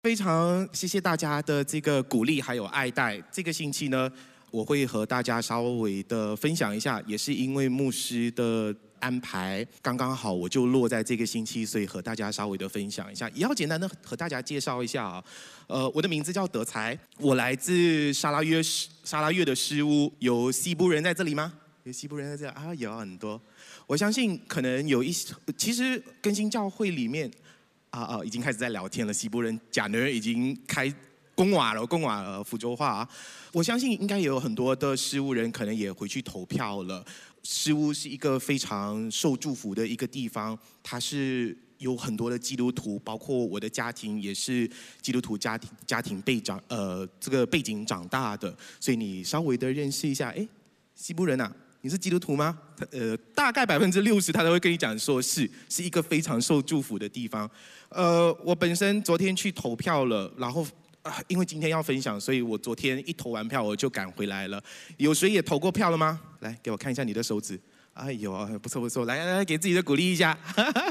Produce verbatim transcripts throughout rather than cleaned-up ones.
非常谢谢大家的这个鼓励还有爱戴。这个星期呢，我会和大家稍微的分享一下，也是因为牧师的安排刚刚好，我就落在这个星期，所以和大家稍微的分享一下。也要简单的和大家介绍一下啊，呃，我的名字叫德才，我来自沙拉越沙拉越的诗屋。有西部人在这里吗？有西部人在这里啊，有很多。我相信可能有一些，其实更新教会里面。啊啊，已经开始在聊天了。西部人假呢已经开公瓦了，公瓦了福州话、啊。我相信应该也有很多的事务人可能也回去投票了。事务是一个非常受祝福的一个地方，它是有很多的基督徒，包括我的家庭也是基督徒家庭家庭背长呃这个背景长大的，所以你稍微的认识一下，哎，西部人啊。你是基督徒吗？呃，大概百分之六十他都会跟你讲说是，是一个非常受祝福的地方。呃，我本身昨天去投票了，然后、呃、因为今天要分享，所以我昨天一投完票我就赶回来了。有谁也投过票了吗？来，给我看一下你的手指。哎呦，不错不错，来来来，给自己的鼓励一下。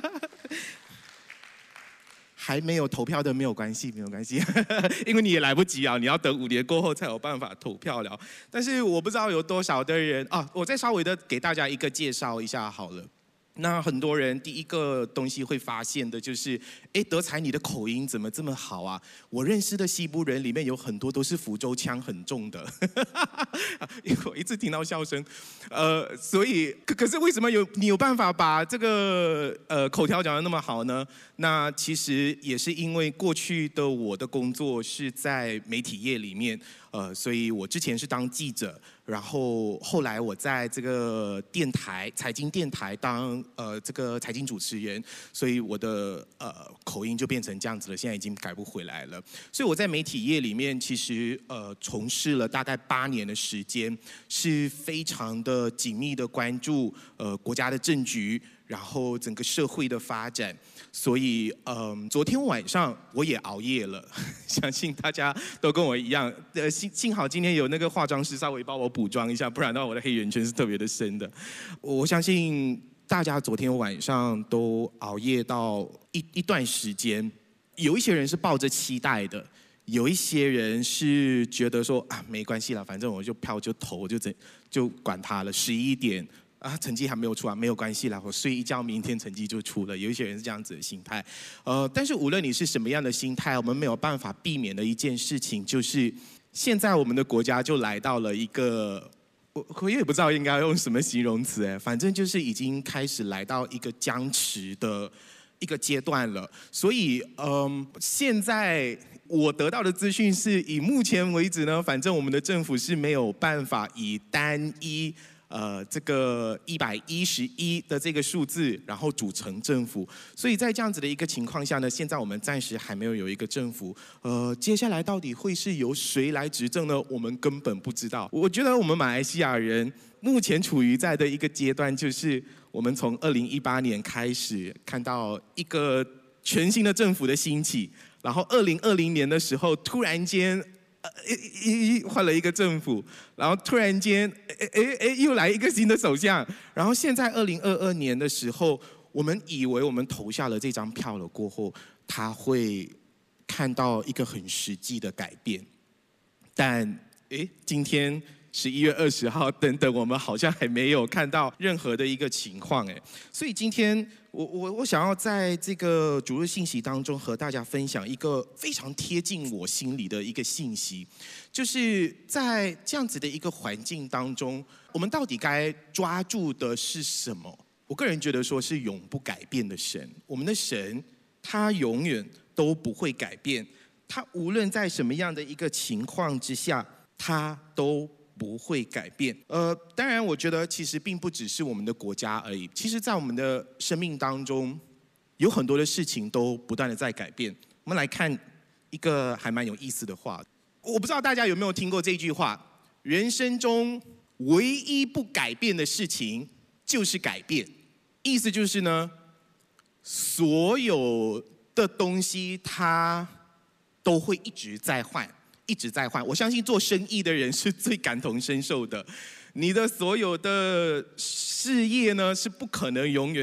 还没有投票的没有关系，没有关系，因为你也来不及啊，你要等五年过后才有办法投票了。但是我不知道有多少的人啊，我再稍微的给大家一个介绍一下好了。那很多人第一个东西会发现的就是，哎，德才你的口音怎么这么好啊？我认识的西部人里面有很多都是福州腔很重的，因为我一直听到笑声，呃，所以可可是为什么有你有办法把这个呃口条讲得那么好呢？那其实也是因为过去的我的工作是在媒体业里面，呃，所以我之前是当记者。然后后来我在这个电台财经电台当呃这个财经主持人，所以我的呃口音就变成这样子了，现在已经改不回来了。所以我在媒体业里面其实呃从事了大概八年的时间，是非常的紧密的关注呃国家的政局，然后整个社会的发展。所以嗯、呃、昨天晚上我也熬夜了，相信大家都跟我一样。呃幸幸好今天有那个化妆师稍微帮我补妆一下，不然的话我的黑眼圈是特别的深的。我相信大家昨天晚上都熬夜到一一段时间，有一些人是抱着期待的，有一些人是觉得说啊没关系啦，反正我就票就投，就整就管他了，十一点。啊，成绩还没有出啊，没有关系啦，我睡一觉，明天成绩就出了。有一些人是这样子的心态，呃，但是无论你是什么样的心态，我们没有办法避免的一件事情，就是现在我们的国家就来到了一个，我我也不知道应该用什么形容词哎，反正就是已经开始来到一个僵持的一个阶段了。所以，嗯，现在我得到的资讯是以目前为止呢，反正我们的政府是没有办法以单一。呃，这个一百一十一的这个数字，然后组成政府，所以在这样子的一个情况下呢，现在我们暂时还没有有一个政府。呃，接下来到底会是由谁来执政呢？我们根本不知道。我觉得我们马来西亚人目前处于在的一个阶段，就是我们从二零一八年开始看到一个全新的政府的兴起，然后二零二零年的时候，突然间。呃，一一换了一个政府，然后突然间，哎哎哎，又来一个新的首相，然后现在二零二二年的时候，我们以为我们投下了这张票了过后，他会看到一个很实际的改变，但哎，今天十一月二十号，等等，我们好像还没有看到任何的一个情况，哎，所以今天。我我我想要在这个主日信息当中和大家分享一个非常贴近我心里的一个信息，就是在这样子的一个环境当中，我们到底该抓住的是什么？我个人觉得说是永不改变的神，我们的神他永远都不会改变，他无论在什么样的一个情况之下，他都不会改变。呃，当然，我觉得其实并不只是我们的国家而已。其实，在我们的生命当中，有很多的事情都不断的在改变。我们来看一个还蛮有意思的话，我不知道大家有没有听过这句话：人生中唯一不改变的事情就是改变。意思就是呢，所有的东西它都会一直在换。一直在换，我相信做生意的人是最感同身受的。你的所有的事业呢，是不可能永远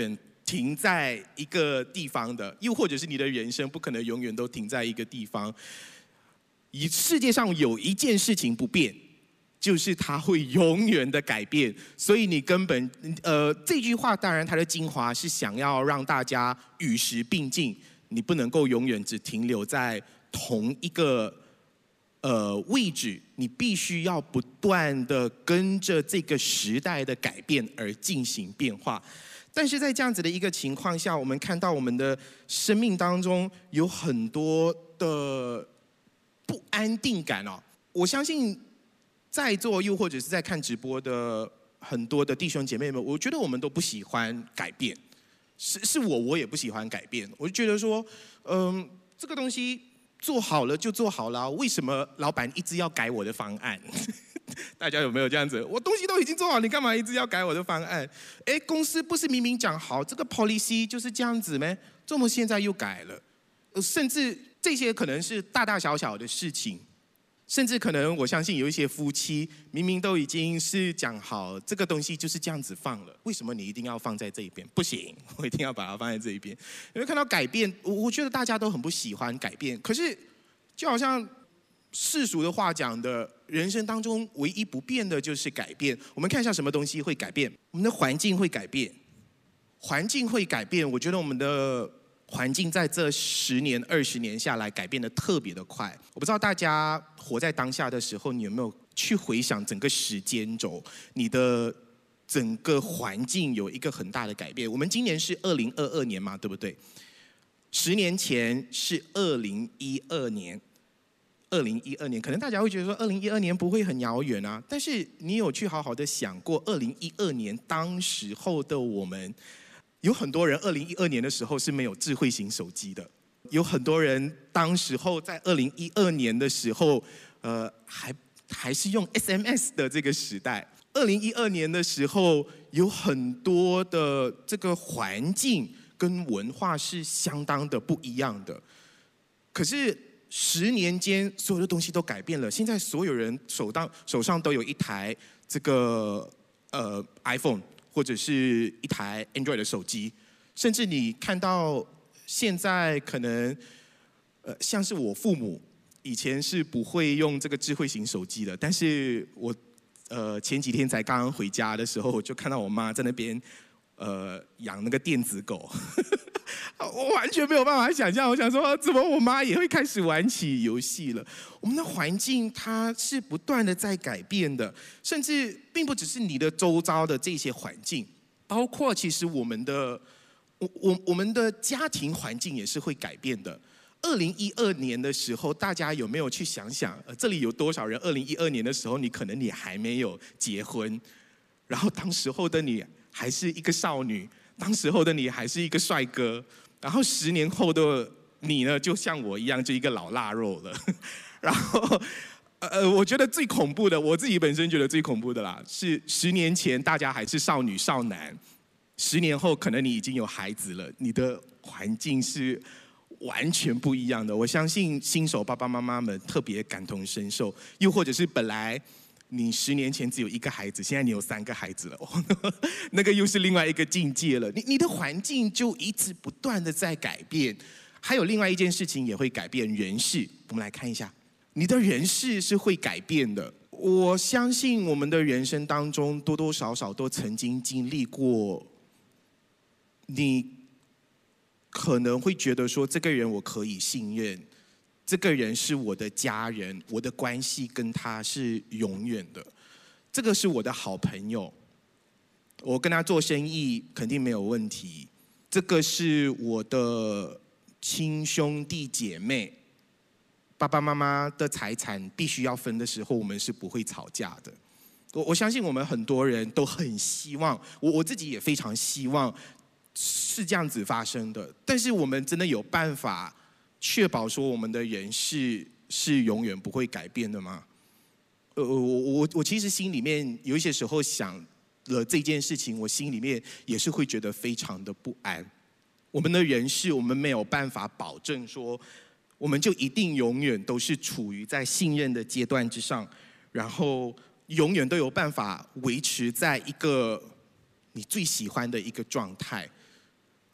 停在一个地方的，又或者是你的人生不可能永远都停在一个地方。以世界上有一件事情不变，就是它会永远的改变。所以你根本呃这句话，当然它的精华是想要让大家与时并进，你不能够永远只停留在同一个呃位置，你必须要不断的跟着这个时代的改变而进行变化。但是在这样子的一个情况下，我们看到我们的生命当中有很多的不安定感哦。我相信在座又或者是在看直播的很多的弟兄姐妹们，我觉得我们都不喜欢改变，是是我我也不喜欢改变。我就觉得说，嗯，这个东西做好了就做好了，为什么老板一直要改我的方案？大家有没有这样子？我东西都已经做好，你干嘛一直要改我的方案？哎，公司不是明明讲好这个 policy 就是这样子咩？怎么现在又改了？甚至这些可能是大大小小的事情，甚至可能我相信有一些夫妻明明都已经是讲好这个东西就是这样子放了，为什么你一定要放在这一边？不行，我一定要把它放在这一边。因为看到改变，我我觉得大家都很不喜欢改变，可是就好像世俗的话讲的，人生当中唯一不变的就是改变。我们看一下什么东西会改变？我们的环境会改变，环境会改变。我觉得我们的环境在这十年、二十年下来改变的特别的快。我不知道大家活在当下的时候，你有没有去回想整个时间轴，你的整个环境有一个很大的改变。我们今年是二零二二年嘛，对不对？十年前是二零一二年。二零一二年，可能大家会觉得说，二零一二年不会很遥远啊。但是你有去好好的想过，二零一二年当时候的我们，有很多人二零一二年的时候是没有智慧型手机的，有很多人当时候在二零一二年的时候，呃，还还是用 S M S 的这个时代。二零一二年的时候，有很多的这个环境跟文化是相当的不一样的，可是十年间，所有的东西都改变了。现在所有人手当手上都有一台这个呃 iPhone 或者是一台 Android 的手机，甚至你看到现在可能呃像是我父母以前是不会用这个智慧型手机的，但是我呃前几天才刚刚回家的时候，我就看到我妈在那边呃养那个电子狗。我完全没有办法想象，我想说，怎么我妈也会开始玩起游戏了？我们的环境它是不断的在改变的，甚至并不只是你的周遭的这些环境，包括其实我们的我我我们的家庭环境也是会改变的。二零一二年的时候，大家有没有去想想？呃，这里有多少人？二零一二年的时候，你可能你还没有结婚，然后当时候的你还是一个少女，当时候的你还是一个帅哥。然后十年后的你呢，就像我一样，就一个老腊肉了。然后，呃，我觉得最恐怖的，我自己本身觉得最恐怖的啦，是十年前大家还是少女少男，十年后可能你已经有孩子了，你的环境是完全不一样的。我相信新手爸爸妈妈们特别感同身受，又或者是本来你十年前只有一个孩子，现在你有三个孩子了，那个又是另外一个境界了。你你的环境就一直不断的在改变，还有另外一件事情也会改变，人事。我们来看一下，你的人事是会改变的。我相信我们的人生当中多多少少都曾经经历过，你可能会觉得说，这个人我可以信任。这个人是我的家人，我的关系跟他是永远的。这个是我的好朋友，我跟他做生意肯定没有问题。这个是我的亲兄弟姐妹，爸爸妈妈的财产必须要分的时候，我们是不会吵架的。我我相信我们很多人都很希望，我我自己也非常希望是这样子发生的。但是我们真的有办法确保说我们的人是是永远不会改变的吗？呃，我我我其实心里面有一些时候想了这件事情，我心里面也是会觉得非常的不安。我们的人事，我们没有办法保证说，我们就一定永远都是处于在信任的阶段之上，然后永远都有办法维持在一个你最喜欢的一个状态。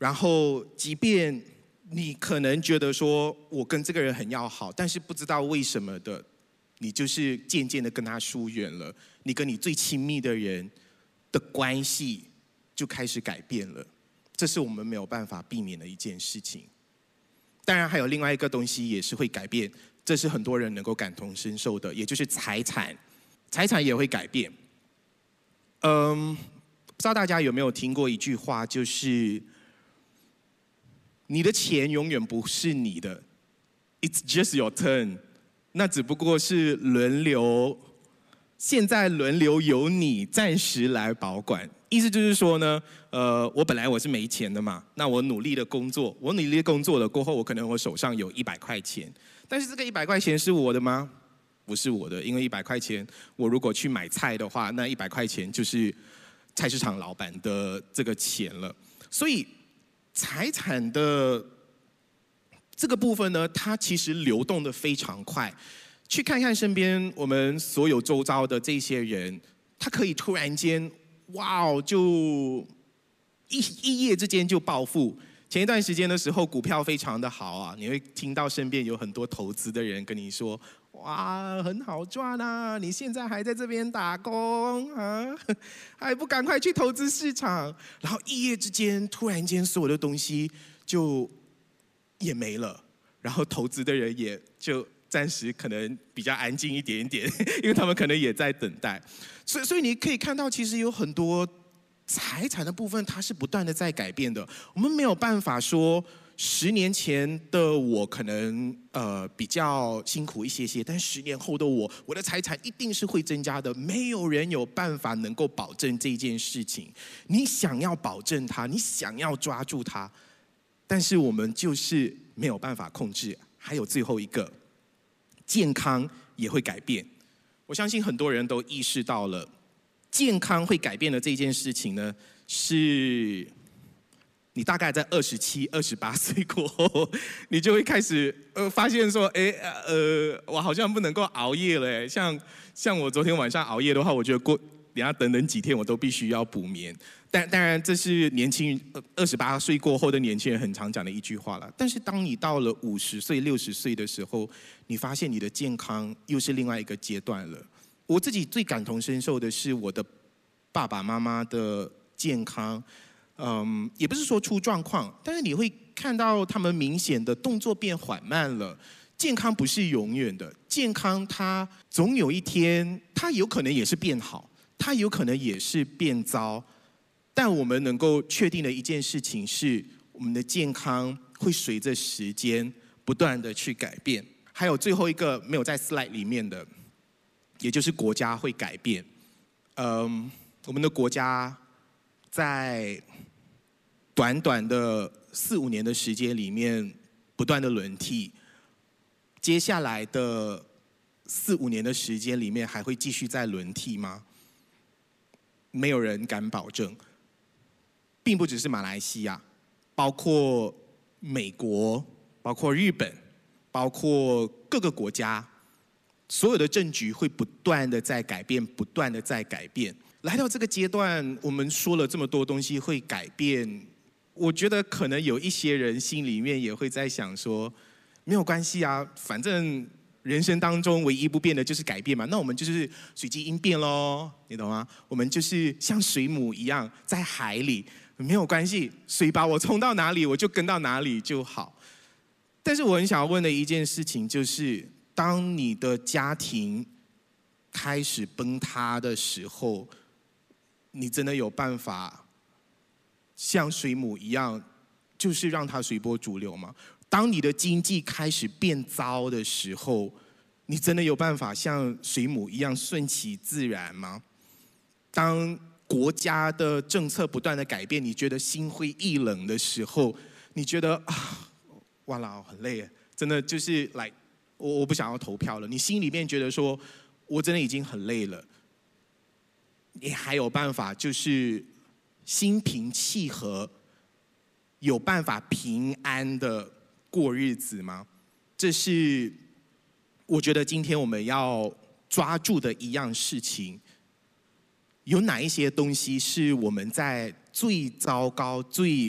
然后即便你可能觉得说我跟这个人很要好，但是不知道为什么的，你就是渐渐的跟他疏远了，你跟你最亲密的人的关系就开始改变了，这是我们没有办法避免的一件事情。当然还有另外一个东西也是会改变，这是很多人能够感同身受的，也就是财产，财产也会改变。嗯，不知道大家有没有听过一句话，就是你的钱永远不是你的 ，It's just your turn， 那只不过是轮流，现在轮流由你暂时来保管。意思就是说呢，呃，我本来我是没钱的嘛，那我努力的工作，我努力的工作了过后，我可能我手上有一百块钱，但是这个一百块钱是我的吗？不是我的，因为一百块钱，我如果去买菜的话，那一百块钱就是菜市场老板的这个钱了。所以财产的这个部分呢，它其实流动的非常快。去看看身边我们所有周遭的这些人，他可以突然间。哇哦！就一一夜之间就暴富。前一段时间的时候，股票非常的好啊，你会听到身边有很多投资的人跟你说：“哇，很好赚啊！你现在还在这边打工啊，还不赶快去投资市场？”然后一夜之间，突然间所有的东西就也没了，然后投资的人也就。暂时可能比较安静一点点，因为他们可能也在等待，所以所以你可以看到，其实有很多财产的部分，它是不断的在改变的。我们没有办法说十年前的我可能呃比较辛苦一些些，但十年后的我，我的财产一定是会增加的。没有人有办法能够保证这件事情。你想要保证它，你想要抓住它，但是我们就是没有办法控制。还有最后一个。健康也会改变，我相信很多人都意识到了，健康会改变的这件事情呢，是你大概在二十七、二十八岁过后，你就会开始呃发现说，哎呃，我好像不能够熬夜了，哎，像像我昨天晚上熬夜的话，我觉得过等下等等几天我都必须要补眠。但当然，这是年轻二十八岁过后的年轻人很常讲的一句话了。但是，当你到了五十岁、六十岁的时候，你发现你的健康又是另外一个阶段了。我自己最感同身受的是我的爸爸妈妈的健康，嗯，也不是说出状况，但是你会看到他们明显的动作变缓慢了。健康不是永远的，健康它总有一天，它有可能也是变好，它有可能也是变糟。但我们能够确定的一件事情是，我们的健康会随着时间不断的去改变。还有最后一个没有在 slide 里面的，也就是国家会改变。嗯，我们的国家在短短的四五年的时间里面不断的轮替，接下来的四五年的时间里面还会继续再轮替吗？没有人敢保证。并不只是马来西亚，包括美国，包括日本，包括各个国家，所有的政局会不断的在改变，不断的在改变。来到这个阶段，我们说了这么多东西会改变，我觉得可能有一些人心里面也会在想说，没有关系啊，反正人生当中唯一不变的就是改变嘛，那我们就是随机应变咯，你懂吗？我们就是像水母一样在海里。没有关系，水把我冲到哪里，我就跟到哪里就好。但是我很想要问的一件事情就是，当你的家庭开始崩塌的时候，你真的有办法像水母一样，就是让它随波逐流吗？当你的经济开始变糟的时候，你真的有办法像水母一样顺其自然吗？当国家的政策不断的改变，你觉得心灰意冷的时候，你觉得啊，哇啦，很累，真的就是来，我我不想要投票了。你心里面觉得说，我真的已经很累了，你还有办法就是心平气和，有办法平安的过日子吗？这是我觉得今天我们要抓住的一样事情。有哪一些东西是我们在最糟糕、最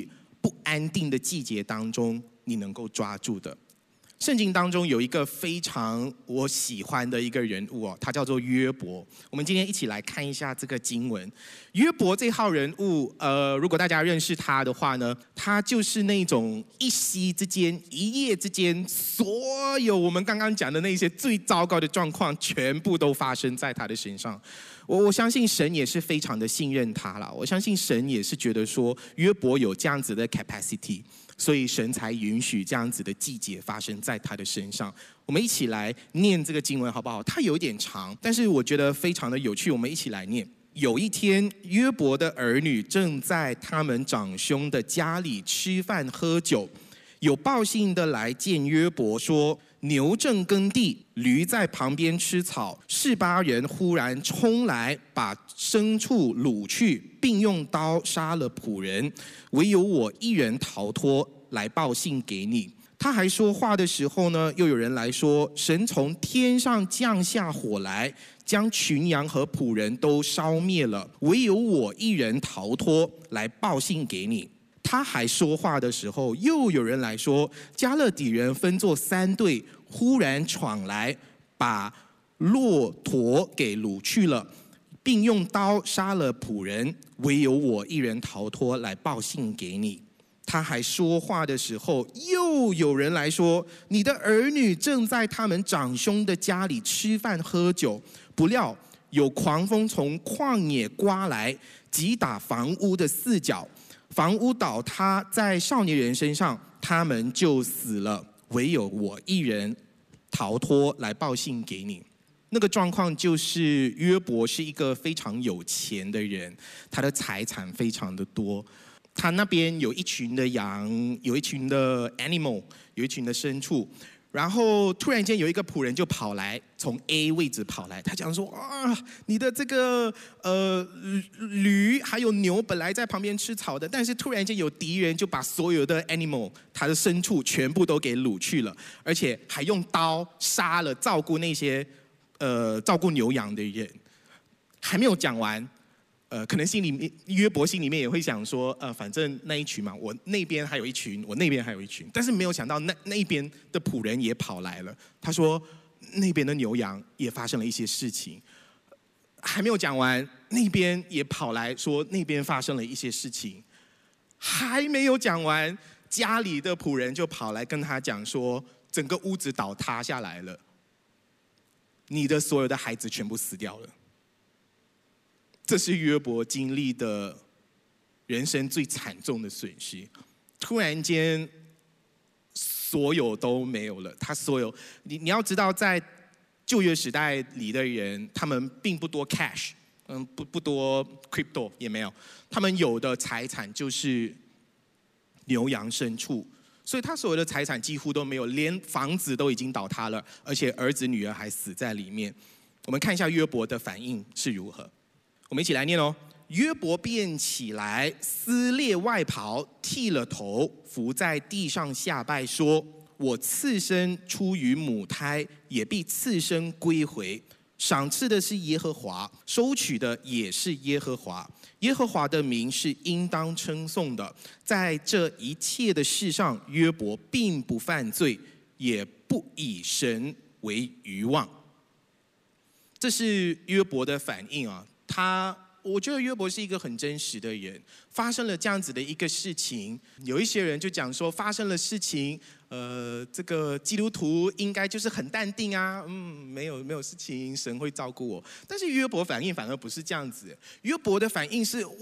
不安定的季节当中，你能够抓住的。圣经当中有一个非常我喜欢的一个人物哦，他叫做约伯。我们今天一起来看一下这个经文。约伯这号人物，呃，如果大家认识他的话呢，他就是那种一夕之间、一夜之间，所有我们刚刚讲的那些最糟糕的状况，全部都发生在他的身上。我我相信神也是非常的信任他啦，我相信神也是觉得说约伯有这样子的 capacity。所以神才允许这样子的季节发生在他的身上。我们一起来念这个经文好不好？它有点长，但是我觉得非常的有趣。我们一起来念。有一天，约伯的儿女正在他们长兄的家里吃饭喝酒，有报信的来见约伯说，牛正耕地，驴在旁边吃草。示巴人忽然冲来，把牲畜掳去，并用刀杀了仆人，唯有我一人逃脱，来报信给你。他还说话的时候呢，又有人来说，神从天上降下火来，将群羊和仆人都烧灭了，唯有我一人逃脱，来报信给你。他还说话的时候，又有人来说，加勒底人分作三队，忽然闯来，把骆驼给掳去了，并用刀杀了仆人，唯有我一人逃脱，来报信给你。他还说话的时候，又有人来说，你的儿女正在他们长兄的家里吃饭喝酒，不料有狂风从旷野刮来，击打房屋的四角，房屋倒塌在少年人身上，他们就死了，唯有我一人逃脱，来报信给你。那个状况就是约伯是一个非常有钱的人，他的财产非常的多，他那边有一群的羊，有一群的 animal， 有一群的牲畜。然后突然间有一个仆人就跑来，从 A 位置跑来，他讲说啊，你的这个呃驴还有牛本来在旁边吃草的，但是突然间有敌人就把所有的 animal， 他的牲畜全部都给掳去了，而且还用刀杀了照顾那些呃照顾牛羊的人。还没有讲完。呃，可能心里面约伯心里面也会想说，呃，反正那一群嘛，我那边还有一群，我那边还有一群，但是没有想到那那一边的仆人也跑来了。他说那边的牛羊也发生了一些事情，还没有讲完，那边也跑来说那边发生了一些事情，还没有讲完，家里的仆人就跑来跟他讲说，整个屋子倒塌下来了，你的所有的孩子全部死掉了。这是约伯经历的人生最惨重的损失，突然间所有都没有了。他所有，你你要知道，在旧约时代里的人，他们并不多 cash， 嗯，不不多 crypto 也没有，他们有的财产就是牛羊牲畜，所以他所有的财产几乎都没有，连房子都已经倒塌了，而且儿子女儿还死在里面。我们看一下约伯的反应是如何。我们一起来念哦。约伯便起来，撕裂外袍，剃了头，伏在地上下拜，说：我次生出于母胎，也必次生归回。赏赐的是耶和华，收取的也是耶和华。耶和华的名是应当称颂的。在这一切的事上，约伯并不犯罪，也不以神为愚妄。这是约伯的反应啊。他，我觉得约伯是一个很真实的人。发生了这样子的一个事情，有一些人就讲说，发生了事情，呃，这个基督徒应该就是很淡定啊，嗯，没有没有事情，神会照顾我。但是约伯反应反而不是这样子，约伯的反应是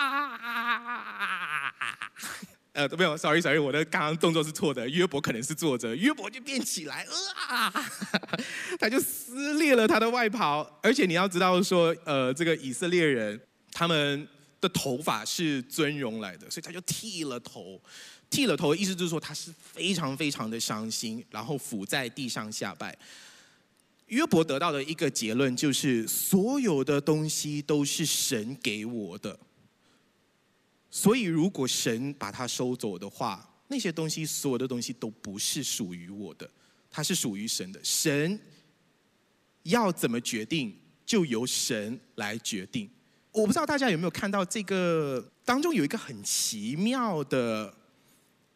哇。呃，没有 ，sorry sorry， 我的刚刚动作是错的。约伯可能是坐着，约伯就变起来，啊，他就撕裂了他的外袍。而且你要知道说，呃，这个以色列人他们的头发是尊荣来的，所以他就剃了头。剃了头的意思就是说他是非常非常的伤心，然后伏在地上下拜。约伯得到的一个结论就是，所有的东西都是神给我的。所以，如果神把它收走的话，那些东西，所有的东西都不是属于我的，它是属于神的。神要怎么决定，就由神来决定。我不知道大家有没有看到这个当中有一个很奇妙的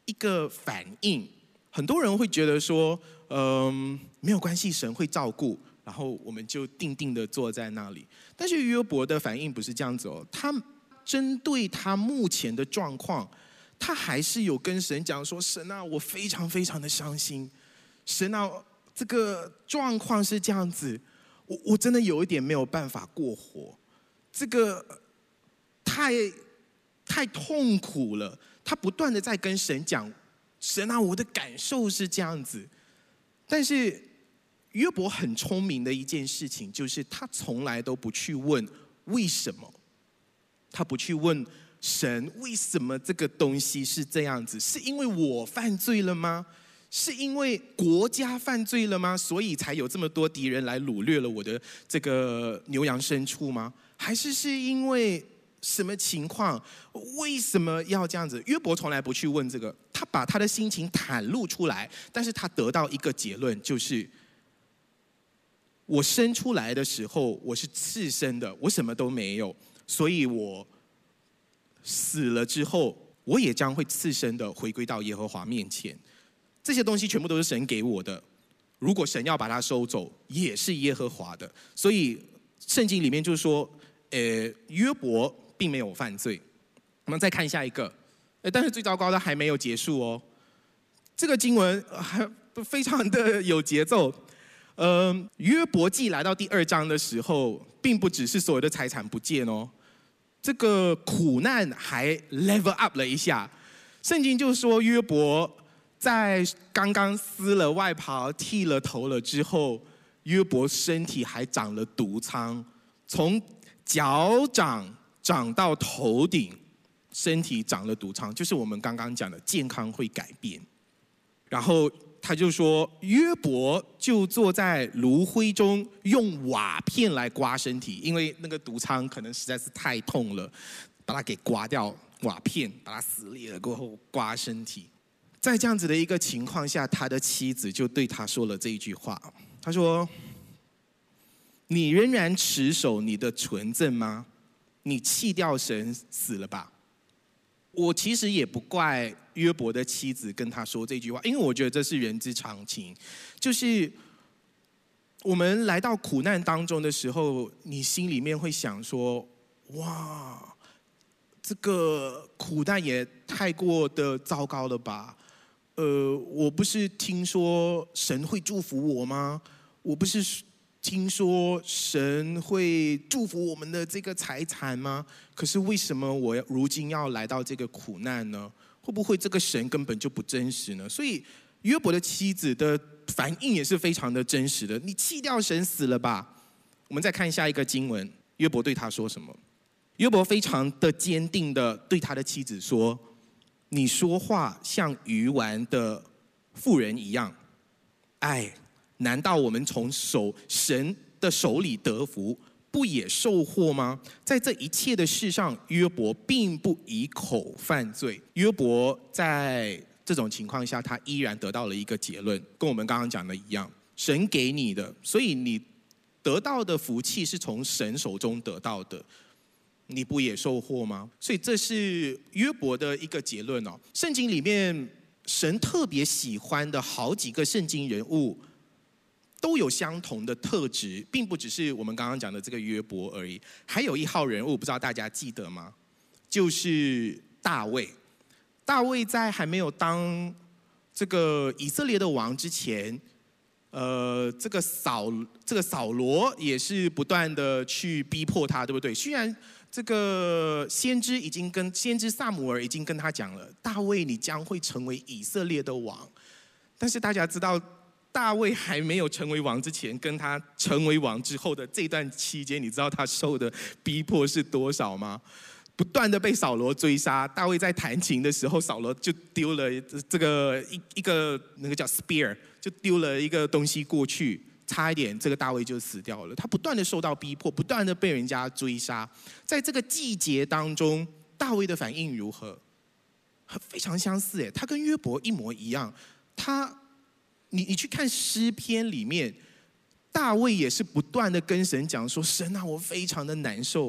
一个反应。很多人会觉得说，嗯，没有关系，神会照顾，然后我们就定定的坐在那里。但是约伯的反应不是这样子哦，他针对他目前的状况，他还是有跟神讲说：神啊，我非常非常的伤心，神啊，这个状况是这样子，我我真的有一点没有办法过活，这个太太痛苦了。他不断的在跟神讲。神啊，我的感受是这样子，但是约伯很聪明的一件事情，就是他从来都不去问为什么，他不去问神为什么这个东西是这样子，是因为我犯罪了吗？是因为国家犯罪了吗？所以才有这么多敌人来掳掠了我的这个牛羊牲畜吗？还是是因为什么情况？为什么要这样子？约伯从来不去问这个，他把他的心情袒露出来，但是他得到一个结论，就是我生出来的时候我是赤身的，我什么都没有，所以我死了之后，我也将会赤身的回归到耶和华面前。这些东西全部都是神给我的，如果神要把它收走，也是耶和华的。所以圣经里面就是说，呃，约伯并没有犯罪。我们再看下一个，但是最糟糕的还没有结束哦。这个经文还非常的有节奏。呃，约伯记来到第二章的时候，并不只是所有的财产不见哦，这个苦难还 level up 了一下。圣经就说约伯在刚刚撕了外袍、剃了头了之后，约伯身体还长了毒疮，从脚掌长到头顶，身体长了毒疮，就是我们刚刚讲的健康会改变。然后他就说，约伯就坐在炉灰中，用瓦片来刮身体，因为那个毒疮可能实在是太痛了，把它给刮掉，瓦片把它撕裂了过后刮身体。在这样子的一个情况下，他的妻子就对他说了这一句话，他说：你仍然持守你的纯正吗？你弃掉神死了吧？我其实也不怪约伯的妻子跟他说这句话，因为我觉得这是人之常情。就是我们来到苦难当中的时候，你心里面会想说：哇，这个苦难也太过的糟糕了吧？呃，我不是听说神会祝福我吗？我不是听说神会祝福我们的这个财产吗？可是为什么我如今要来到这个苦难呢？会不会这个神根本就不真实呢？所以约伯的妻子的反应也是非常的真实的。你弃掉神死了吧？我们再看下一个经文，约伯对他说什么？约伯非常的坚定的对他的妻子说：你说话像愚顽的妇人一样。哎，难道我们从手神的手里得福，不也受祸吗？在这一切的事上，约伯并不以口犯罪。约伯在这种情况下，他依然得到了一个结论，跟我们刚刚讲的一样，神给你的，所以你得到的福气是从神手中得到的，你不也受祸吗？所以这是约伯的一个结论哦。圣经里面神特别喜欢的好几个圣经人物，都有相同的特质，并不只是我们刚刚讲的这个约伯而已。还有一号人物，不知道大家记得吗？就是大卫。大卫在还没有当这个以色列的王之前，呃，这个扫这个扫罗也是不断的去逼迫他，对不对？虽然这个先知已经跟先知撒母耳已经跟他讲了，大卫你将会成为以色列的王，但是大家知道，大卫还没有成为王之前，跟他成为王之后的这段期间，你知道他受的逼迫是多少吗？不断的被扫罗追杀，大卫在弹琴的时候，扫罗就丢了这个一一个那个叫 spear， 就丢了一个东西过去，差一点这个大卫就死掉了。他不断的受到逼迫，不断的被人家追杀。在这个季节当中，大卫的反应如何？非常相似，他跟约伯一模一样。他，你你去看诗篇里面，大卫也是不断的跟神讲说：神啊，我非常的难受。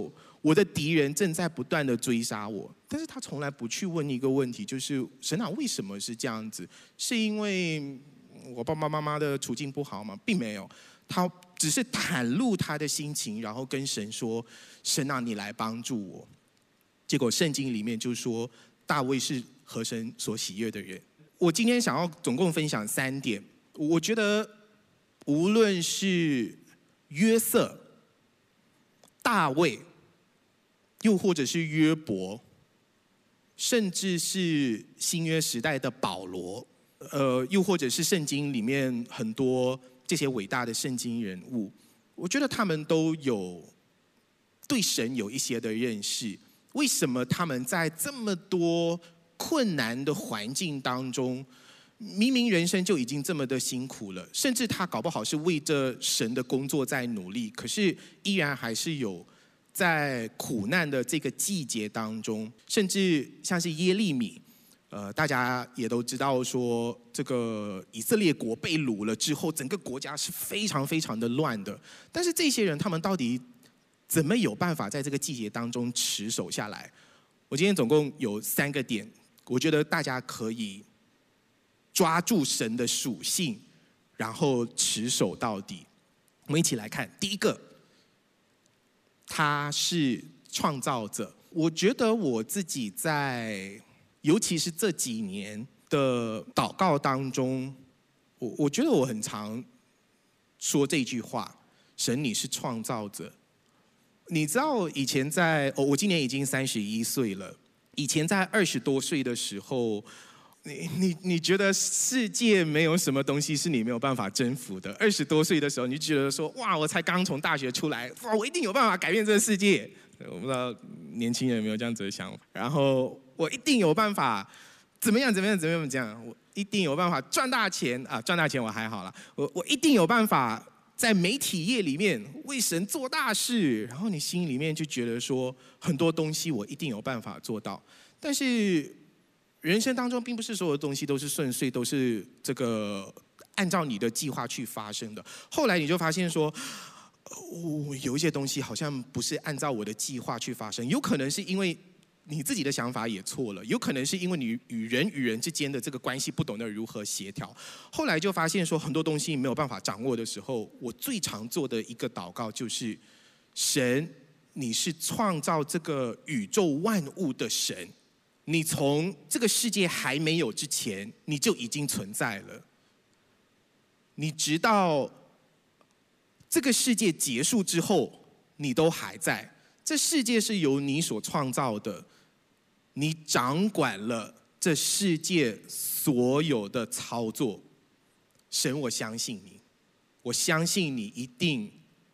我的敌人正在不断的追杀我，但是他从来不去问一个问题，就是神啊，为什么是这样子？是因为我爸爸妈妈的处境不好吗？并没有，他只是袒露他的心情，然后跟神说：神啊，你来帮助我。结果圣经里面就说，大卫是合神所喜悦的人。我今天想要总共分享三点，我觉得无论是约瑟、大卫，又或者是约伯，甚至是新约时代的保罗，呃，又或者是圣经里面很多这些伟大的圣经人物，我觉得他们都有对神有一些的认识。为什么他们在这么多困难的环境当中，明明人生就已经这么的辛苦了，甚至他搞不好是为着神的工作在努力，可是依然还是有在苦难的这个季节当中，甚至像是耶利米，呃，大家也都知道说，这个以色列国被掳了之后，整个国家是非常非常的乱的。但是这些人他们到底怎么有办法在这个季节当中持守下来？我今天总共有三个点，我觉得大家可以抓住神的属性，然后持守到底。我们一起来看，第一个，他是创造者。我觉得我自己在，尤其是这几年的祷告当中，我我觉得我很常说这句话：神，你是创造者。你知道以前在，哦，我今年已经三十一岁了。以前在二十多岁的时候，你你你觉得世界没有什么东西是你没有办法征服的。二十多岁的时候，你觉得说，哇，我才刚从大学出来，哇，我一定有办法改变这个世界。我不知道年轻人有没有这样子的想法。然后我一定有办法，怎么样怎么样怎么样这样，我一定有办法赚大钱啊！赚大钱我还好啦，我我一定有办法。在媒体业里面为神做大事，然后你心里面就觉得说，很多东西我一定有办法做到。但是人生当中并不是所有的东西都是顺遂，都是这个按照你的计划去发生的。后来你就发现说，哦，有一些东西好像不是按照我的计划去发生，有可能是因为你自己的想法也错了，有可能是因为你与人与人之间的这个关系不懂得如何协调。后来就发现说，很多东西没有办法掌握的时候，我最常做的一个祷告就是：神，你是创造这个宇宙万物的神，你从这个世界还没有之前，你就已经存在了。你直到这个世界结束之后，你都还在。这世界是由你所创造的，你掌管了这世界所有的操作。神，我相信你，我相信你一定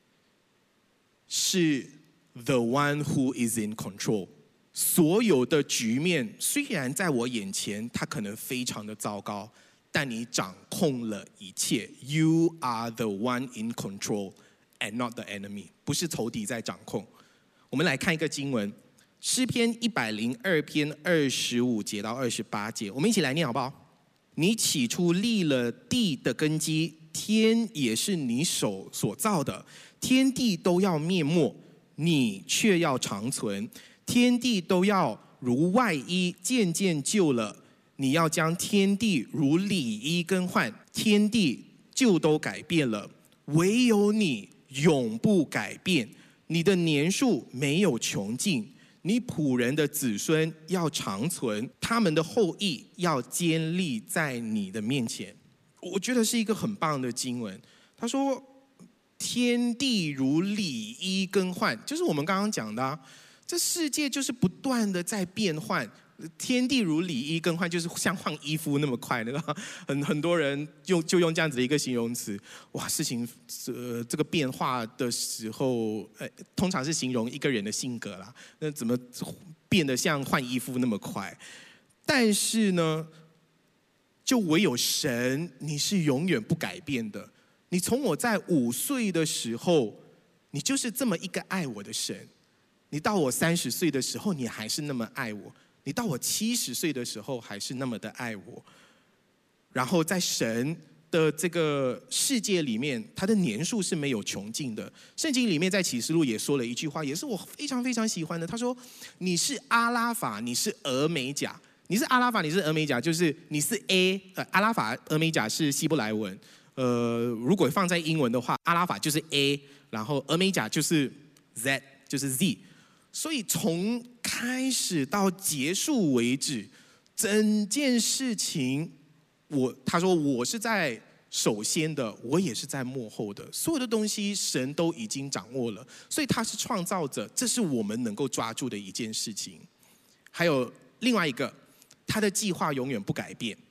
是 the one who is in control。所有的局面虽然在我眼前，它可能非常的糟糕，但你掌控了一切。You are the one in control and not the enemy。不是仇敌在掌控。我们来看一个经文，诗篇一百零二篇二十五节到二十八节，我们一起来念好不好？你起初立了地的根基，天也是你手所造的，天地都要灭没，你却要长存。天地都要如外衣渐渐旧了，你要将天地如里衣更换，天地就都改变了，唯有你永不改变。你的年数没有穷尽，你仆人的子孙要长存，他们的后裔要坚立在你的面前。我觉得是一个很棒的经文。他说，天地如里衣更换，就是我们刚刚讲的啊，这世界就是不断的在变换。天地如里衣更换，就是像换衣服那么快，那个很很多人用就用这样子的一个形容词，哇，事情呃这个变化的时候，呃，通常是形容一个人的性格啦。那怎么变得像换衣服那么快？但是呢，就唯有神，你是永远不改变的。你从我在五岁的时候，你就是这么一个爱我的神。你到我三十岁的时候，你还是那么爱我。你到我七十岁的时候还是那么的爱我，然后在神的这个世界里面，它的年数是没有穷尽的。圣经里面在启示录也说了一句话，也是我非常非常喜欢的。他说：“你是阿拉法，你是俄美甲。你是阿拉法，你是俄美甲，就是你是 A， 呃，阿拉法、俄美甲是希伯来文。呃，如果放在英文的话，阿拉法就是 A， 然后俄美甲就是 Z， 就是 Z。所以从开始到结束为止，整件事情。”我他说我是在首先的，我也是在幕后的，所有的东西神都已经掌握了，所以他是创造者，这是我们能够抓住的一件事情。还有另外一个，他的计划永远不改变。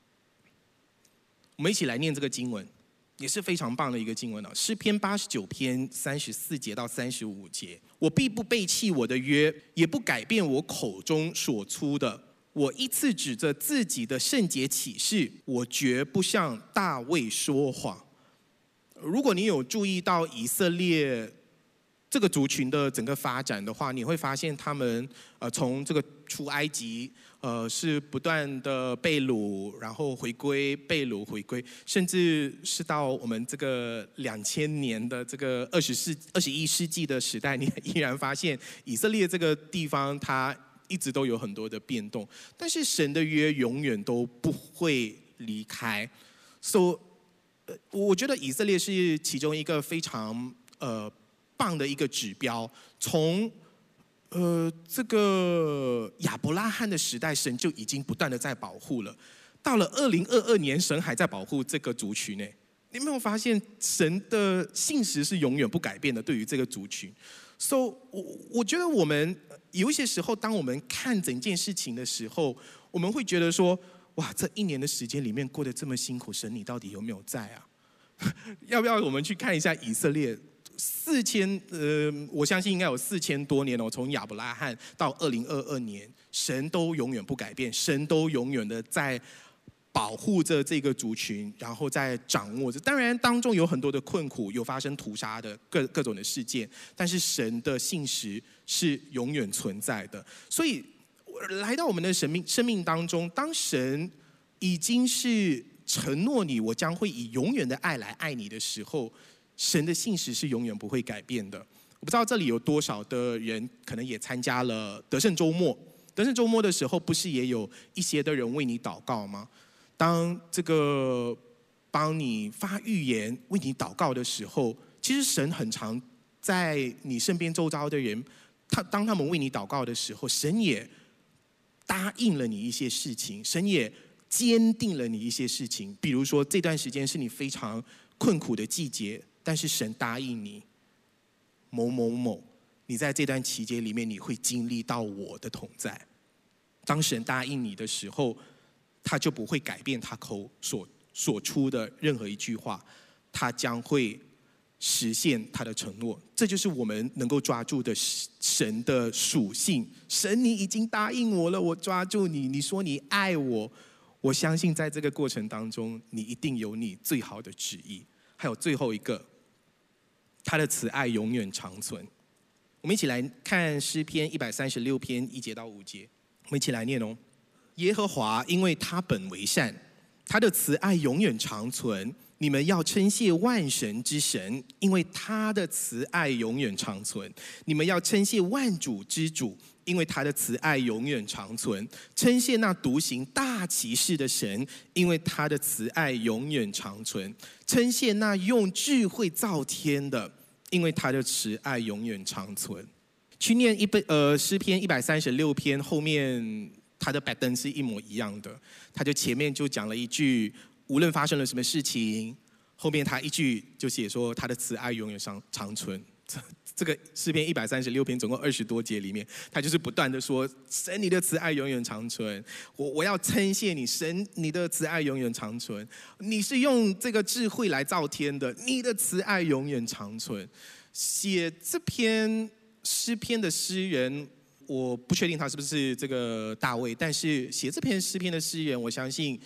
我们一起来念这个经文，也是非常棒的一个经文啊。诗篇八十九篇三十四节到三十五节，我必不背弃我的约，也不改变我口中所出的。我一次指着自己的圣洁启示，我绝不向大卫说谎。如果你有注意到以色列这个族群的整个发展的话，你会发现他们呃从这个出埃及呃是不断的被掳，然后回归，被掳回归，甚至是到我们这个两千年的这个二十世二十一世纪的时代，你依然发现以色列这个地方它。一直都有很多的变动，但是神的约永远都不会离开。所以，我觉得以色列是其中一个非常呃棒的一个指标。从呃这个亚伯拉罕的时代，神就已经不断的在保护了。到了二零二二年，神还在保护这个族群呢。你有没有发现神的信实是永远不改变的？对于这个族群，所以我我觉得我们。有一些时候，当我们看整件事情的时候，我们会觉得说：哇，这一年的时间里面过得这么辛苦，神你到底有没有在啊？要不要我们去看一下以色列四千？呃，我相信应该有四千多年哦，从亚伯拉罕到二零二二年，神都永远不改变，神都永远的在保护着这个族群，然后在掌握着。当然，当中有很多的困苦，有发生屠杀的各各种的事件，但是神的信实是永远存在的。所以，来到我们的生命生命当中，当神已经是承诺你，我将会以永远的爱来爱你的时候，神的信实是永远不会改变的。我不知道这里有多少的人可能也参加了得胜周末。得胜周末的时候，不是也有一些的人为你祷告吗？当这个帮你发预言、为你祷告的时候，其实神很常在你身边周遭的人，他当他们为你祷告的时候，神也答应了你一些事情，神也坚定了你一些事情。比如说这段时间是你非常困苦的季节，但是神答应你某某某，你在这段期间里面你会经历到我的同在。当神答应你的时候，他就不会改变他口所所出的任何一句话，他将会实现他的承诺。这就是我们能够抓住的神的属性。神，你已经答应我了，我抓住你，你说你爱我，我相信在这个过程当中，你一定有你最好的旨意。还有最后一个，他的慈爱永远长存。我们一起来看诗篇一百三十六篇一节到五节，我们一起来念哦。耶和华因为他本为善，他的慈爱永远长存。你们要称谢万神之神，因为他的慈爱永远长存。你们要称谢万主之主，因为他的慈爱永远长存。称谢那独行大奇事的神，因为他的慈爱永远长存。称谢那用智慧造天的，因为他的慈爱永远长存。去念一本呃诗篇一百三十六篇后面。他的 pattern 是一模一样的，他就前面就讲了一句，无论发生了什么事情，后面他一句就写说他的慈爱永远长长存。这这个诗篇一百三十六篇总共二十多节里面，他就是不断的说，神你的慈爱永远长存，我我要称谢你，神你的慈爱永远长存，你是用这个智慧来造天的，你的慈爱永远长存。写这篇诗篇的诗人。我不确定他是不是这个大卫，但是写这篇诗篇的诗人，我相信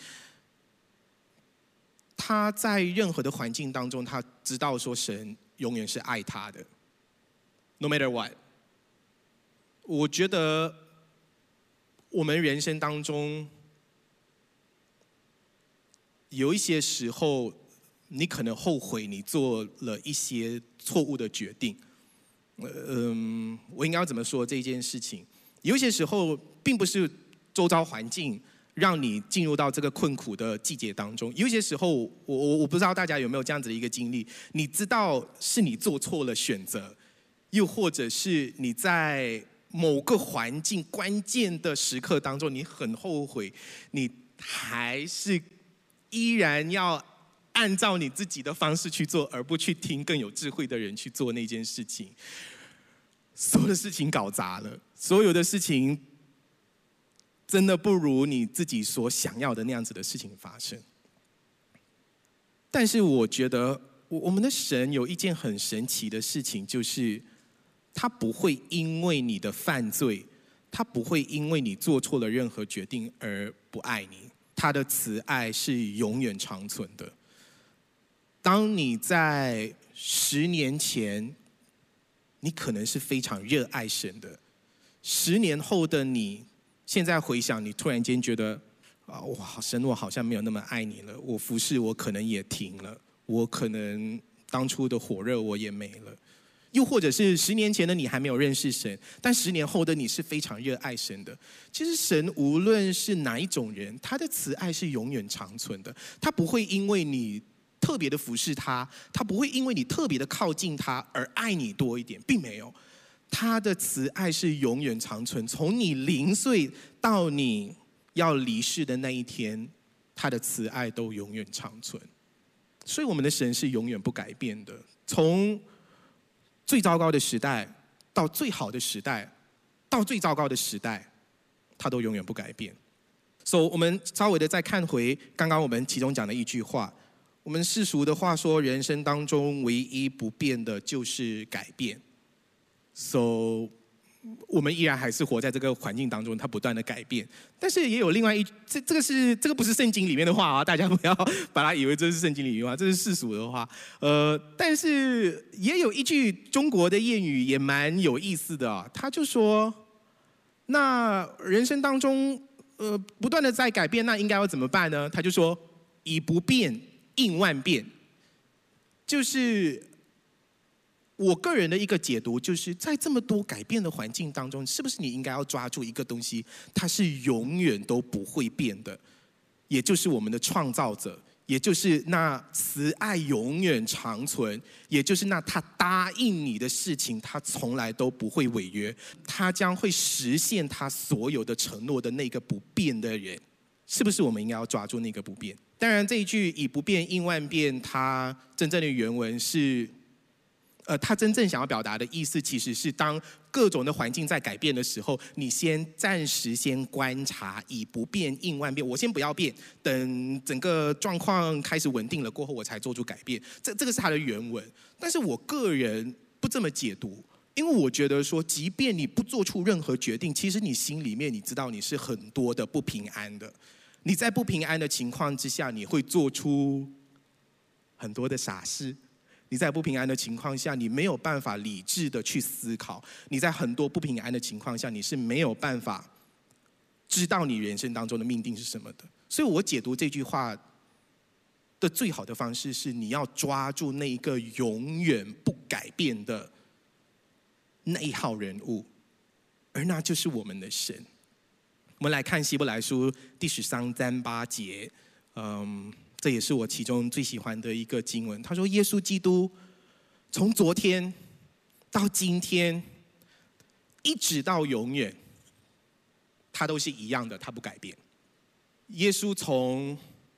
他在任何的环境当中，他知道说神永远是爱他的 ，no matter what。我觉得我们人生当中有一些时候，你可能后悔你做了一些错误的决定。嗯，我应该要怎么说这件事情？有一些时候，并不是周遭环境让你进入到这个困苦的季节当中。有一些时候，我我我不知道大家有没有这样子的一个经历，你知道是你做错了选择，又或者是你在某个环境关键的时刻当中，你很后悔，你还是依然要按照你自己的方式去做，而不去听更有智慧的人去做那件事情。所有的事情搞砸了，所有的事情真的不如你自己所想要的那样子的事情发生。但是我觉得我们的神有一件很神奇的事情，就是他不会因为你的犯罪，他不会因为你做错了任何决定而不爱你。他的慈爱是永远长存的。当你在十年前，你可能是非常热爱神的，十年后的你，现在回想，你突然间觉得啊，哇，神，我好像没有那么爱你了，我服侍我可能也停了，我可能当初的火热我也没了。又或者是十年前的你还没有认识神，但十年后的你是非常热爱神的。其实神无论是哪一种人，他的慈爱是永远长存的，他不会因为你特别的服侍他，他不会因为你特别的靠近他而爱你多一点，并没有。他的慈爱是永远长存，从你零岁到你要离世的那一天，他的慈爱都永远长存。所以我们的神是永远不改变的，从最糟糕的时代到最好的时代，到最糟糕的时代，他都永远不改变。所以我们稍微的再看回刚刚我们其中讲的一句话，我们世俗的话说，人生当中唯一不变的就是改变。So， 我们依然还是活在这个环境当中，它不断的改变。但是也有另外一，这这个是这个不是圣经里面的话啊，大家不要把它以为这是圣经里面的话，这是世俗的话。呃，但是也有一句中国的谚语也蛮有意思的啊，他就说，那人生当中呃不断的在改变，那应该要怎么办呢？他就说，以不变应万变，就是我个人的一个解读，就是在这么多改变的环境当中，是不是你应该要抓住一个东西，它是永远都不会变的，也就是我们的创造者，也就是那慈爱永远长存，也就是那他答应你的事情，他从来都不会违约，他将会实现他所有的承诺的那个不变的人，是不是我们应该要抓住那个不变？当然，这一句以不变应万变，它真正的原文是。呃，他真正想要表达的意思，其实是当各种的环境在改变的时候，你先暂时先观察，以不变应万变。我先不要变，等整个状况开始稳定了过后，我才做出改变。这这个是他的原文，但是我个人不这么解读，因为我觉得说，即便你不做出任何决定，其实你心里面你知道你是很多的不平安的。你在不平安的情况之下，你会做出很多的傻事。你在不平安的情况下，你没有办法理智的去思考；你在很多不平安的情况下，你是没有办法知道你人生当中的命定是什么的。所以我解读这句话的最好的方式是，你要抓住那一个永远不改变的那一号人物，而那就是我们的神。我们来看希伯来书第十三章八节，嗯。这也是我其中最喜欢的一个经文。他说：“耶稣基督从昨天到今天，一直到永远，他都是一样的，他不改变。耶稣从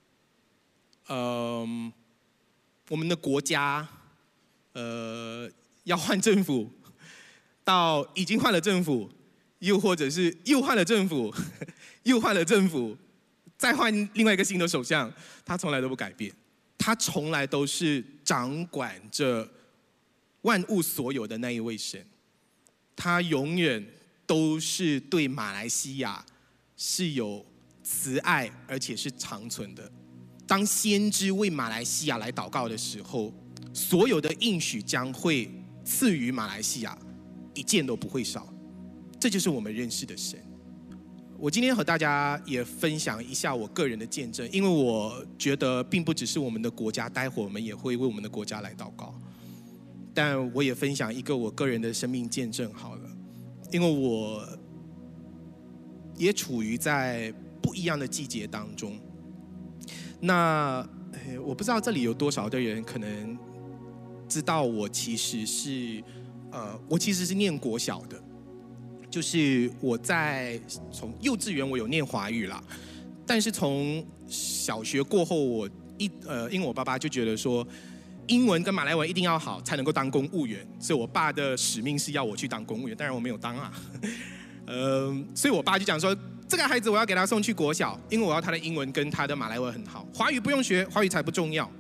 呃我们的国家呃要换政府，到已经换了政府，又或者是又换了政府，又换了政府。”再换另外一个新的首相，他从来都不改变，他从来都是掌管着万物所有的那一位神，他永远都是对马来西亚是有慈爱，而且是长存的。当先知为马来西亚来祷告的时候，所有的应许将会赐予马来西亚，一件都不会少。这就是我们认识的神。 我今天和大家也分享一下我个人的见证，因为我觉得并不只是我们的国家，待会我们也会为我们的国家来祷告。但我也分享一个我个人的生命见证好了，因为我也处于在不一样的季节当中。那我不知道这里有多少的人可能知道我其实是，呃，我其实是念国小的。就是我在从幼稚园我有念华语啦，但是从小学过后我一呃，因为我爸爸就觉得说，英文跟马来文一定要好才能够当公务员，所以我爸的使命是要我去当公务员，当然我没有当啊，呃，所以我爸就讲说，这个孩子我要给他送去国小，因为我要他的英文跟他的马来文很好，华语不用学，华语才不重要。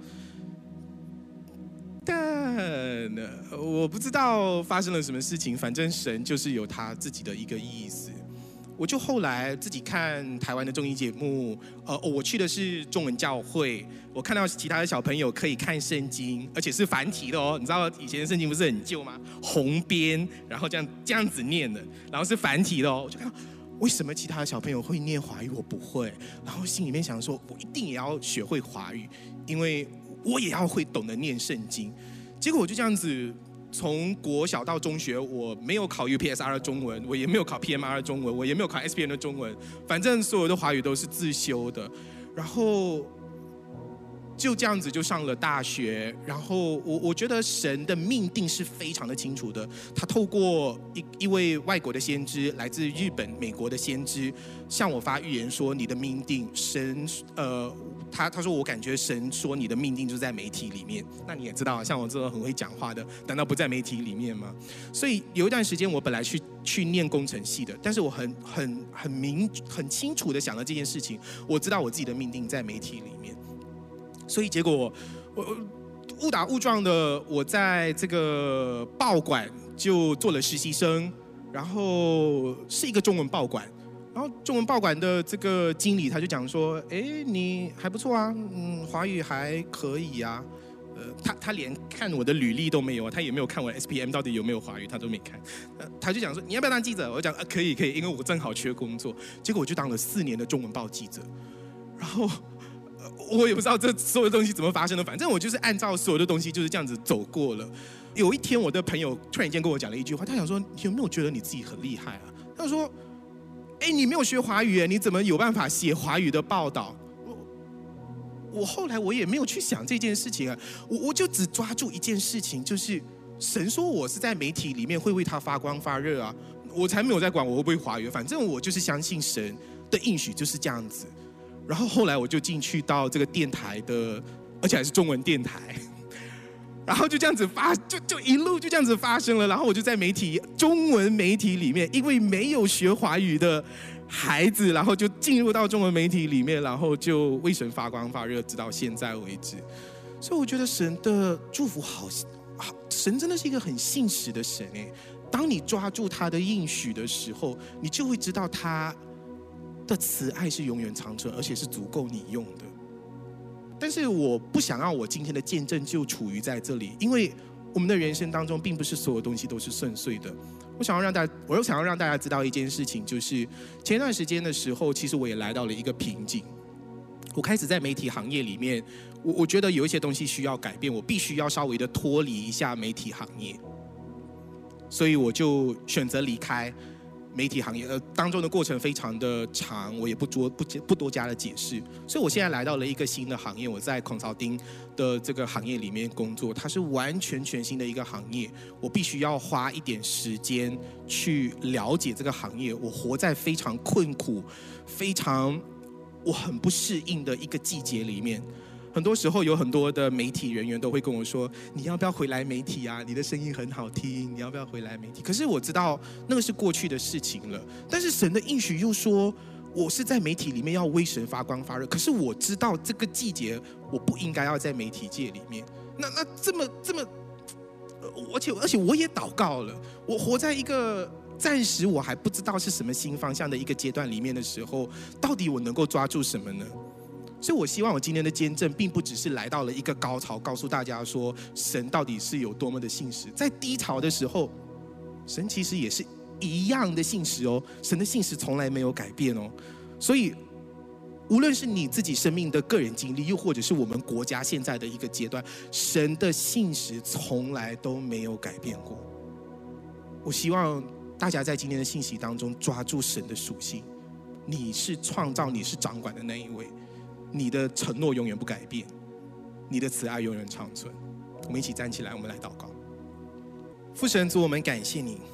但我不知道发生了什么事情，反正神就是有他自己的一个意思。我就后来自己看台湾的综艺节目，呃，我去的是中文教会，我看到其他的小朋友可以看圣经，而且是繁体的哦。你知道以前的圣经不是很旧吗？红边，然后这样这样子念的，然后是繁体的哦。我就看到为什么其他的小朋友会念华语，我不会，然后心里面想说，我一定也要学会华语，因为我也要会懂得念圣经。结果我就这样子从国小到中学，我没有考 U P S R 的中文，我也没有考 P M R 的中文，我也没有考 S P M 的中文，反正所有的华语都是自修的。然后就这样子就上了大学，然后我我觉得神的命定是非常的清楚的，他透过一一位外国的先知，来自日本、美国的先知，向我发预言说，你的命定，神呃。他他说我感觉神说你的命定就在媒体里面，那你也知道，像我这种很会讲话的，难道不在媒体里面吗？所以有一段时间我本来去去念工程系的，但是我很很很明很清楚的想了这件事情，我知道我自己的命定在媒体里面，所以结果我误打误撞的，我在这个报馆就做了实习生，然后是一个中文报馆。然后中文报馆的这个经理他就讲说，哎，你还不错啊，嗯，华语还可以啊，呃，他他连看我的履历都没有，他也没有看我的 S P M 到底有没有华语，他都没看，呃，他就讲说你要不要当记者？我讲啊可以可以，因为我正好缺工作。结果我就当了四年的中文报记者，然后、呃、我也不知道这所有的东西怎么发生的，反正我就是按照所有的东西就是这样子走过了。有一天我的朋友突然间跟我讲了一句话，他想说你有没有觉得你自己很厉害啊？他说。哎，你没有学华语，你怎么有办法写华语的报道？我我后来我也没有去想这件事情啊，我我就只抓住一件事情，就是神说我是在媒体里面会为他发光发热啊，我才没有在管我会不会华语，反正我就是相信神的应许就是这样子。然后后来我就进去到这个电台的，而且还是中文电台。然后就这样子发，就就一路就这样子发生了。然后我就在媒体中文媒体里面，因为没有学华语的孩子，然后就进入到中文媒体里面，然后就为神发光发热，直到现在为止。所以我觉得神的祝福好，好，神真的是一个很信实的神哎。当你抓住他的应许的时候，你就会知道他的慈爱是永远长存，而且是足够你用的。但是我不想让我今天的见证就处于在这里，因为我们的人生当中并不是所有东西都是顺遂的。我想要让大家，我又想要让大家知道一件事情，就是前段时间的时候，其实我也来到了一个瓶颈。我开始在媒体行业里面，我我觉得有一些东西需要改变，我必须要稍微的脱离一下媒体行业，所以我就选择离开媒体行业，呃，当中的过程非常的长，我也不多不不多加的解释。所以我现在来到了一个新的行业，我在 consulting 的这个行业里面工作，它是完全全新的一个行业，我必须要花一点时间去了解这个行业。我活在非常困苦、非常我很不适应的一个季节里面。很多时候有很多的媒体人员都会跟我说，你要不要回来媒体啊，你的声音很好听，你要不要回来媒体？可是我知道那个是过去的事情了，但是神的应许又说我是在媒体里面要为神发光发热，可是我知道这个季节我不应该要在媒体界里面。那那这么这么而且而且我也祷告了，我活在一个暂时我还不知道是什么新方向的一个阶段里面的时候，到底我能够抓住什么呢？所以我希望我今天的见证并不只是来到了一个高潮，告诉大家说神到底是有多么的信实，在低潮的时候神其实也是一样的信实哦，神的信实从来没有改变哦。所以无论是你自己生命的个人经历，又或者是我们国家现在的一个阶段，神的信实从来都没有改变过。我希望大家在今天的信息当中抓住神的属性，你是创造，你是掌管的那一位，你的承诺永远不改变，你的慈爱永远长存。我们一起站起来，我们来祷告。父神主，我们感谢你，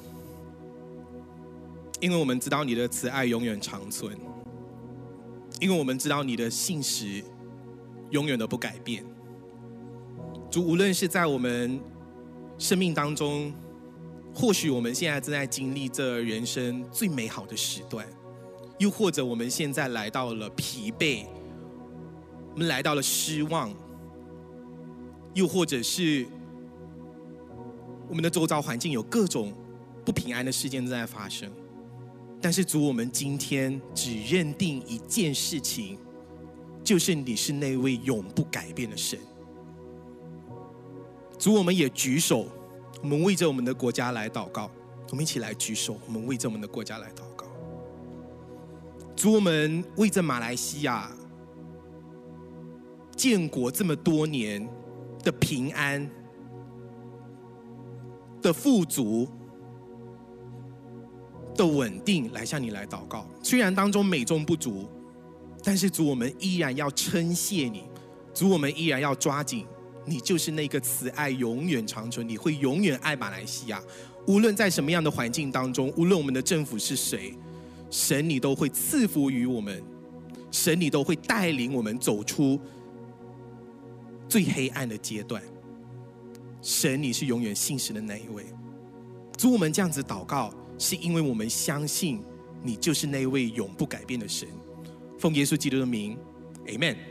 因为我们知道你的慈爱永远长存，因为我们知道你的信实永远都不改变。主，无论是在我们生命当中，或许我们现在正在经历着人生最美好的时段，又或者我们现在来到了疲惫，我们来到了失望，又或者是我们的周遭环境有各种不平安的事件正在发生。但是主，我们今天只认定一件事情，就是你是那位永不改变的神。主，我们也举手，我们为着我们的国家来祷告。我们一起来举手，我们为着我们的国家来祷告。主，我们为着马来西亚建国这么多年的平安的富足的稳定来向你来祷告。虽然当中美中不足，但是主，我们依然要称谢你。主，我们依然要抓紧，你就是那个慈爱永远长存，你会永远爱马来西亚。无论在什么样的环境当中，无论我们的政府是谁，神你都会赐福于我们，神你都会带领我们走出最黑暗的阶段。神你是永远信实的那一位。主，我们这样子祷告，是因为我们相信你就是那位永不改变的神。奉耶稣基督的名 Amen。